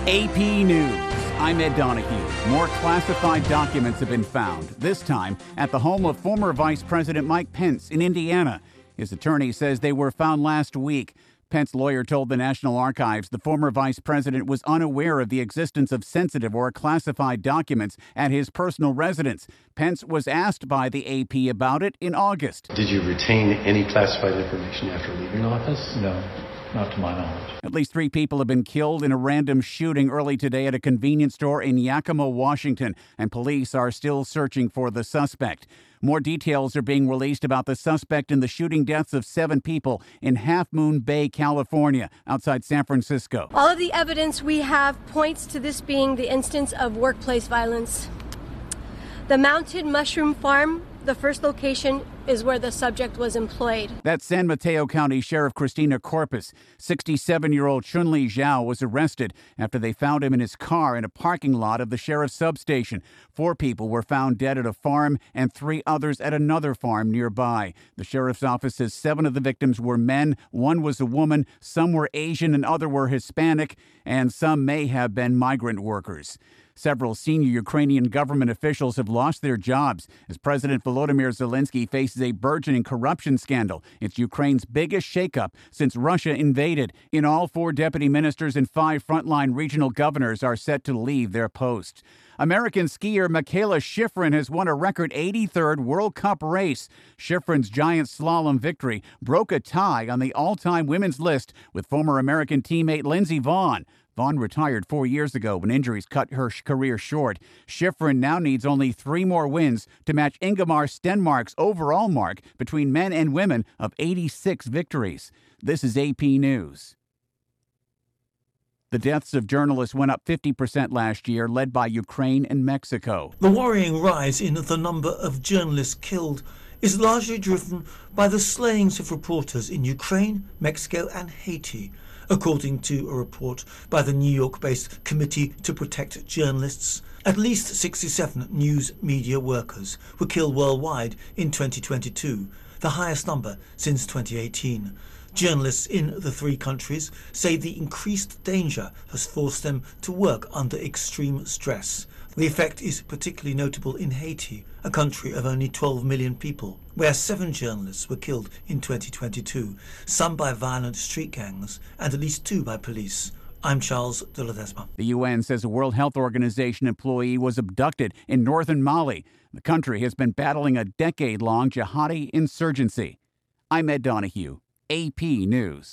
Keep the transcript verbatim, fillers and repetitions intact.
A P News. I'm Ed Donahue. More classified documents have been found, this time at the home of former Vice President Mike Pence in Indiana. His attorney says they were found last week. Pence lawyer told the National Archives the former vice president was unaware of the existence of sensitive or classified documents at his personal residence. Pence was asked by the A P about it in August. Did you retain any classified information after leaving office? No. Not to my knowledge. At least three people have been killed in a random shooting early today at a convenience store in Yakima, Washington, and police are still searching for the suspect. More details are being released about the suspect in the shooting deaths of seven people in Half Moon Bay, California, outside San Francisco. All of the evidence we have points to this being the instance of workplace violence. The Mounted Mushroom Farm, the first location, is where the subject was employed. That's San Mateo County Sheriff Christina Corpus. sixty-seven-year-old Chun-Li Zhao was arrested after they found him in his car in a parking lot of the sheriff's substation. Four people were found dead at a farm and three others at another farm nearby. The sheriff's office says seven of the victims were men, one was a woman, some were Asian and other were Hispanic, and some may have been migrant workers. Several senior Ukrainian government officials have lost their jobs as President Volodymyr Zelensky faces a burgeoning corruption scandal. It's Ukraine's biggest shakeup since Russia invaded. In all, four deputy ministers and five frontline regional governors are set to leave their posts. American skier Mikaela Shiffrin has won a record eighty-third World Cup race. Shiffrin's giant slalom victory broke a tie on the all-time women's list with former American teammate Lindsey Vonn. Vonn retired four years ago when injuries cut her career short. Shiffrin now needs only three more wins to match Ingemar Stenmark's overall mark between men and women of eighty-six victories. This is A P News. The deaths of journalists went up fifty percent last year, led by Ukraine and Mexico. The worrying rise in the number of journalists killed is largely driven by the slayings of reporters in Ukraine, Mexico and Haiti, according to a report by the New York-based Committee to Protect Journalists. At least sixty-seven news media workers were killed worldwide in twenty twenty-two, the highest number since twenty eighteen. Journalists in the three countries say the increased danger has forced them to work under extreme stress. The effect is particularly notable in Haiti, a country of only twelve million people, where seven journalists were killed in twenty twenty-two, some by violent street gangs and at least two by police. I'm Charles de Ledesma. The U N says a World Health Organization employee was abducted in northern Mali. The country has been battling a decade-long jihadi insurgency. I'm Ed Donahue, A P News.